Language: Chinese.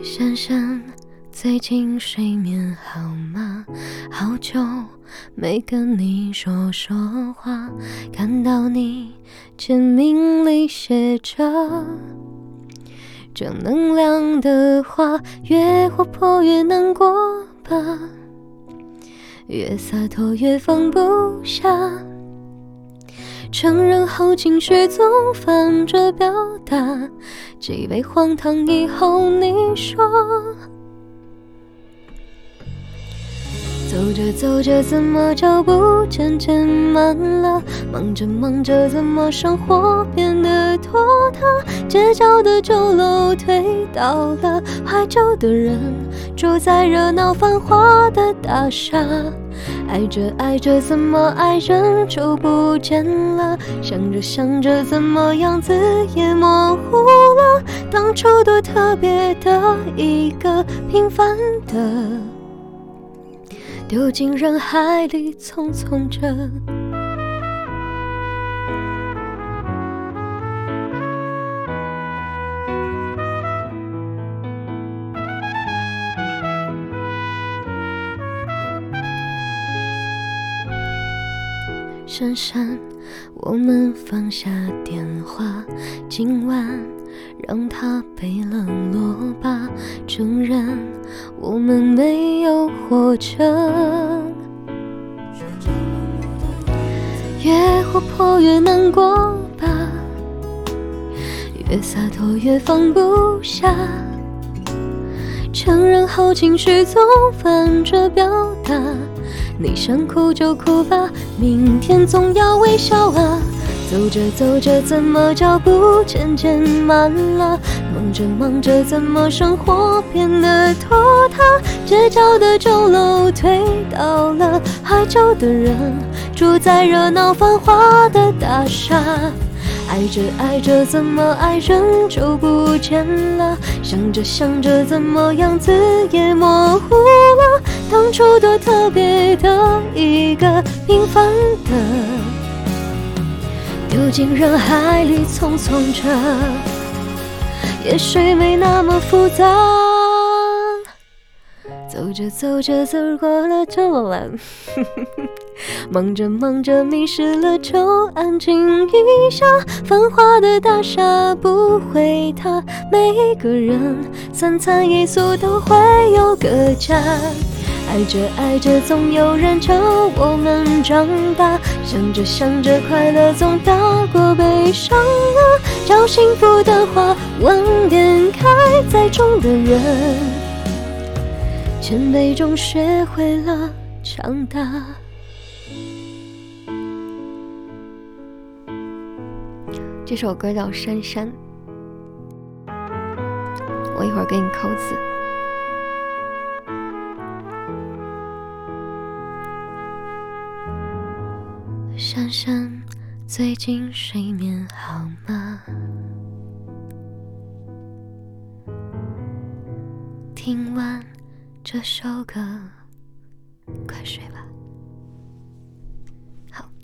珊珊，最近睡眠好吗？好久没跟你说话，看到你签名里写着正能量的话，越活泼越难过吧，越洒脱越放不下，承认后情绪总反着表达，几杯荒唐以后你说，走着走着怎么脚步渐渐慢了，忙着忙着怎么生活变得拖沓，街角的酒楼推倒了，怀旧的人住在热闹繁华的大厦，爱着爱着怎么爱人就不见了，想着想着怎么样子也模糊了，当初多特别的一个平凡的丢进人海里匆匆着。珊珊，我们放下电话，今晚让它被冷落吧，承认我们没有活成越活泼越难过吧，越洒脱越放不下，承认后情绪总反着表达，你想哭就哭吧，明天总要微笑啊，走着走着怎么脚步渐渐慢了，忙着忙着怎么生活变得拖沓，街角的酒楼推倒了，怀旧的人住在热闹繁华的大厦，爱着爱着怎么爱人就不见了，想着想着怎么样子也模糊了，当初多特别的一个平凡的丢进人海里匆匆着，也许没那么复杂，走着走着走过了就了忙着忙着迷失了就安静一下，繁华的大厦不会塌，每个人三餐一宿都会有个家，爱着爱着总有人教我们长大，想着想着快乐总大过悲伤啊，叫幸福的花晚点开，栽种的人千杯中学会了长大。这首歌叫《珊珊》，我一会儿给你扣字。珊珊，最近睡眠好吗？听完这首歌，快睡吧。